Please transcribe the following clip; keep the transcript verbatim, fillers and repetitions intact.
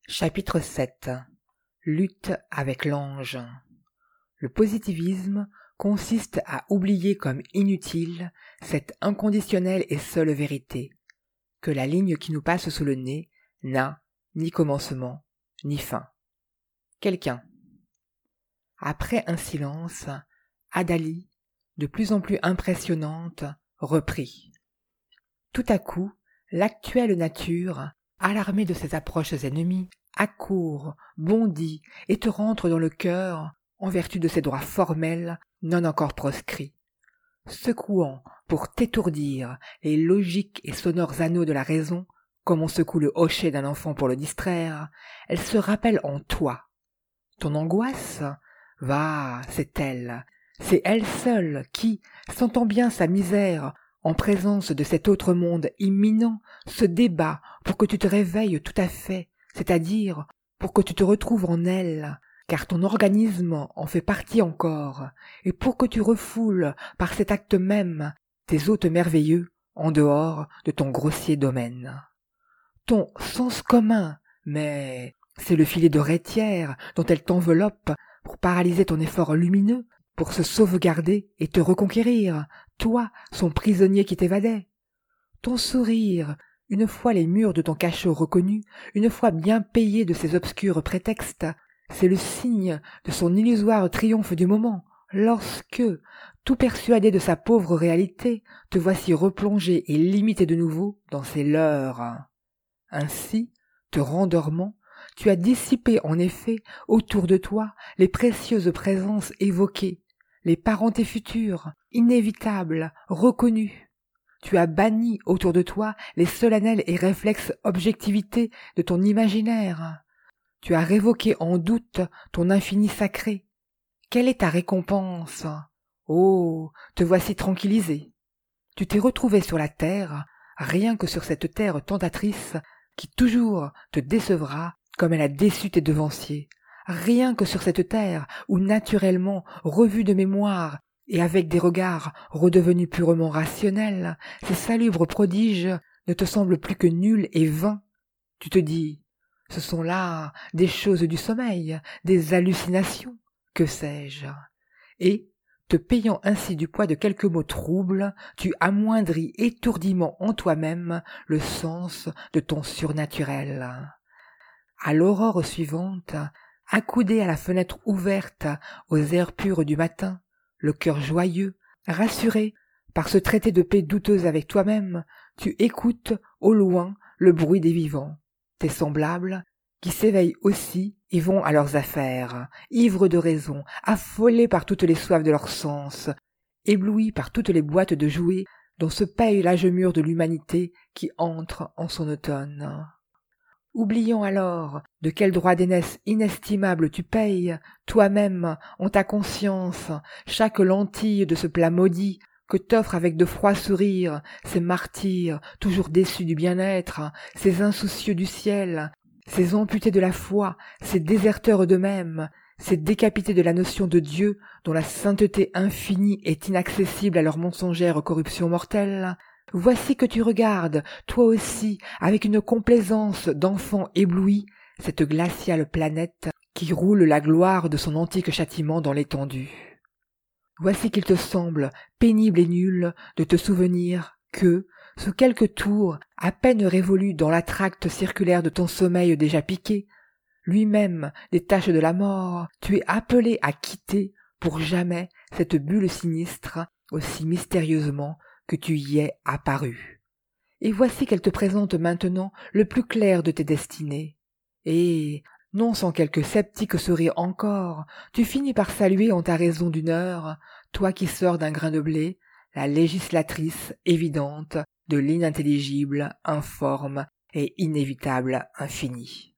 Chapitre sept. Lutte avec l'ange. Le positivisme consiste à oublier comme inutile cette inconditionnelle et seule vérité, que la ligne qui nous passe sous le nez n'a ni commencement, ni fin. Quelqu'un. Après un silence, Adali, de plus en plus impressionnante, reprit. Tout à coup, l'actuelle nature, alarmée de ses approches ennemies, accourt, bondit et te rentre dans le cœur, en vertu de ses droits formels, non encore proscrits. Secouant, pour t'étourdir, les logiques et sonores anneaux de la raison, comme on secoue le hochet d'un enfant pour le distraire, elle se rappelle en toi. Ton angoisse, va, c'est elle, c'est elle seule qui, sentant bien sa misère, en présence de cet autre monde imminent, se débat pour que tu te réveilles tout à fait, c'est-à-dire pour que tu te retrouves en elle, car ton organisme en fait partie encore, et pour que tu refoules par cet acte même tes hôtes merveilleux en dehors de ton grossier domaine. Ton sens commun, mais c'est le filet de rétière dont elle t'enveloppe pour paralyser ton effort lumineux, pour se sauvegarder et te reconquérir, toi, son prisonnier qui t'évadait. Ton sourire, une fois les murs de ton cachot reconnus, une fois bien payé de ses obscurs prétextes, c'est le signe de son illusoire triomphe du moment, lorsque, tout persuadé de sa pauvre réalité, te voici replongé et limité de nouveau dans ses leurres. Ainsi, te rendormant, tu as dissipé en effet autour de toi les précieuses présences évoquées, les parentés futures, inévitables, reconnues. Tu as banni autour de toi les solennelles et réflexes objectivités de ton imaginaire. Tu as révoqué en doute ton infini sacré. Quelle est ta récompense? Oh, te voici tranquillisé. Tu t'es retrouvé sur la terre, rien que sur cette terre tentatrice qui toujours te décevra comme elle a déçu tes devanciers, rien que sur cette terre où naturellement, revue de mémoire et avec des regards redevenus purement rationnels, ces salubres prodiges ne te semblent plus que nuls et vains. Tu te dis, ce sont là des choses du sommeil, des hallucinations, que sais-je, et, te payant ainsi du poids de quelques mots troubles, tu amoindris étourdiment en toi-même le sens de ton surnaturel. À l'aurore suivante, accoudé à la fenêtre ouverte aux airs purs du matin, le cœur joyeux, rassuré par ce traité de paix douteuse avec toi-même, tu écoutes au loin le bruit des vivants, tes semblables, qui s'éveillent aussi et vont à leurs affaires, ivres de raison, affolés par toutes les soifs de leurs sens, éblouis par toutes les boîtes de jouets dont se paye l'âge mûr de l'humanité qui entre en son automne. Oubliant alors de quel droit d'aînesse inestimable tu payes, toi-même, en ta conscience, chaque lentille de ce plat maudit que t'offrent avec de froids sourires ces martyrs toujours déçus du bien-être, ces insoucieux du ciel, ces amputés de la foi, ces déserteurs d'eux-mêmes, ces décapités de la notion de Dieu dont la sainteté infinie est inaccessible à leur mensongère corruption mortelle, voici que tu regardes, toi aussi, avec une complaisance d'enfant ébloui, cette glaciale planète qui roule la gloire de son antique châtiment dans l'étendue. Voici qu'il te semble, pénible et nul, de te souvenir que, sous quelques tours, à peine révolus dans l'attracte circulaire de ton sommeil déjà piqué, lui-même des taches de la mort, tu es appelé à quitter, pour jamais, cette bulle sinistre, aussi mystérieusement que tu y es apparu. Et voici qu'elle te présente maintenant le plus clair de tes destinées. Et, non sans quelque sceptique sourire encore, tu finis par saluer en ta raison d'une heure, toi qui sors d'un grain de blé, la législatrice évidente de l'inintelligible, informe et inévitable infini.